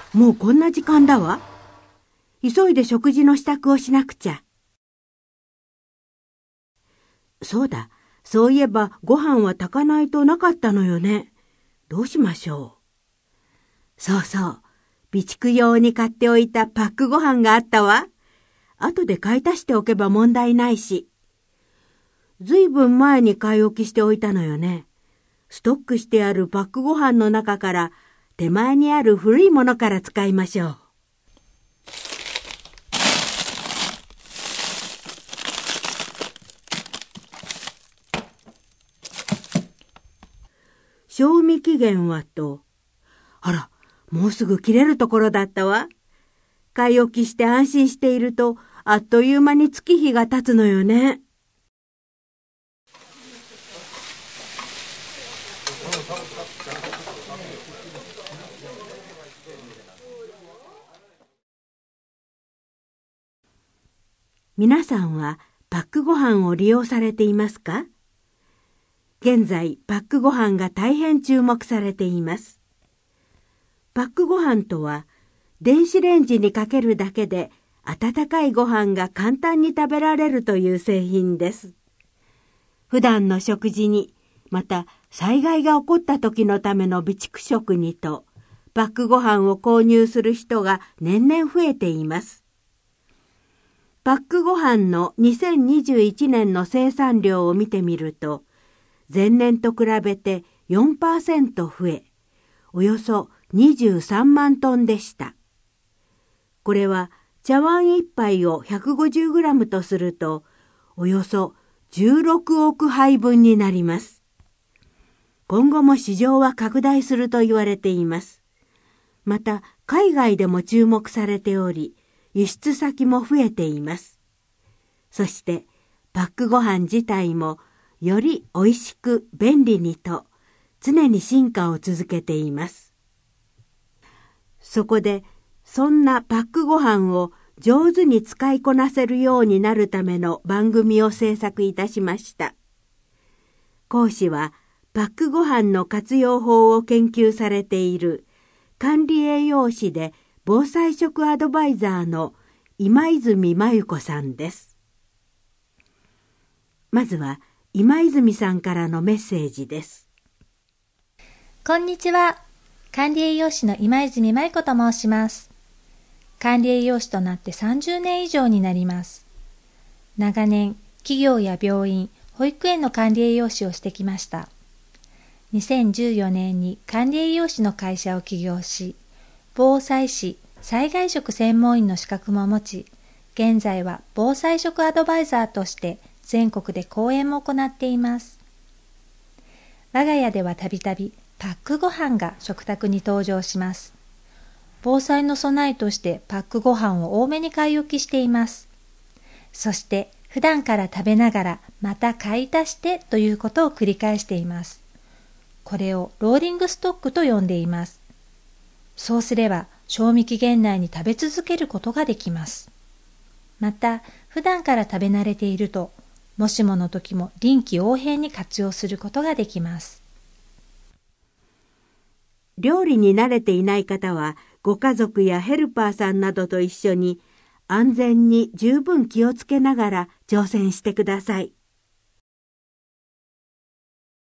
もうこんな時間だわ。急いで食事の支度をしなくちゃ。そうだ、そういえばご飯は炊かないとなかったのよね。どうしましょう。そうそう、備蓄用に買っておいたパックご飯があったわ。後で買い足しておけば問題ないし。ずいぶん前に買い置きしておいたのよね。ストックしてあるパックご飯の中から手前にある古いものから使いましょう。賞味期限はと、あら、もうすぐ切れるところだったわ。買い置きして安心していると、あっという間に月日が経つのよね。皆さんはパックご飯を利用されていますか？現在、パックご飯が大変注目されています。パックご飯とは、電子レンジにかけるだけで温かいご飯が簡単に食べられるという製品です。普段の食事に、また災害が起こった時のための備蓄食にと、パックご飯を購入する人が年々増えています。パックご飯の2021年の生産量を見てみると、前年と比べて 4% 増え、およそ23万トンでした。これは茶碗1杯を 150g とすると、およそ16億杯分になります。今後も市場は拡大すると言われています。また、海外でも注目されており、輸出先も増えています。そして、パックご飯自体も、より美味しく便利にと常に進化を続けています。そこでそんなパックご飯を上手に使いこなせるようになるための番組を制作いたしました。講師はパックご飯の活用法を研究されている管理栄養士で防災食アドバイザーの今泉真由子さんです。まずは今泉さんからのメッセージです。 こんにちは。管理栄養士の今泉真由子と申します。管理栄養士となって30年以上になります。長年、企業や病院、保育園の管理栄養士をしてきました。2014年に管理栄養士の会社を起業し、防災士、災害食専門員の資格も持ち、現在は防災食アドバイザーとして全国で講演も行っています。我が家ではたびたびパックご飯が食卓に登場します。防災の備えとしてパックご飯を多めに買い置きしています。そして普段から食べながらまた買い足してということを繰り返しています。これをローリングストックと呼んでいます。そうすれば賞味期限内に食べ続けることができます。また普段から食べ慣れているともしもの時も臨機応変に活用することができます。 料理に慣れていない方は、ご家族やヘルパーさんなどと一緒に安全に十分気をつけながら挑戦してください。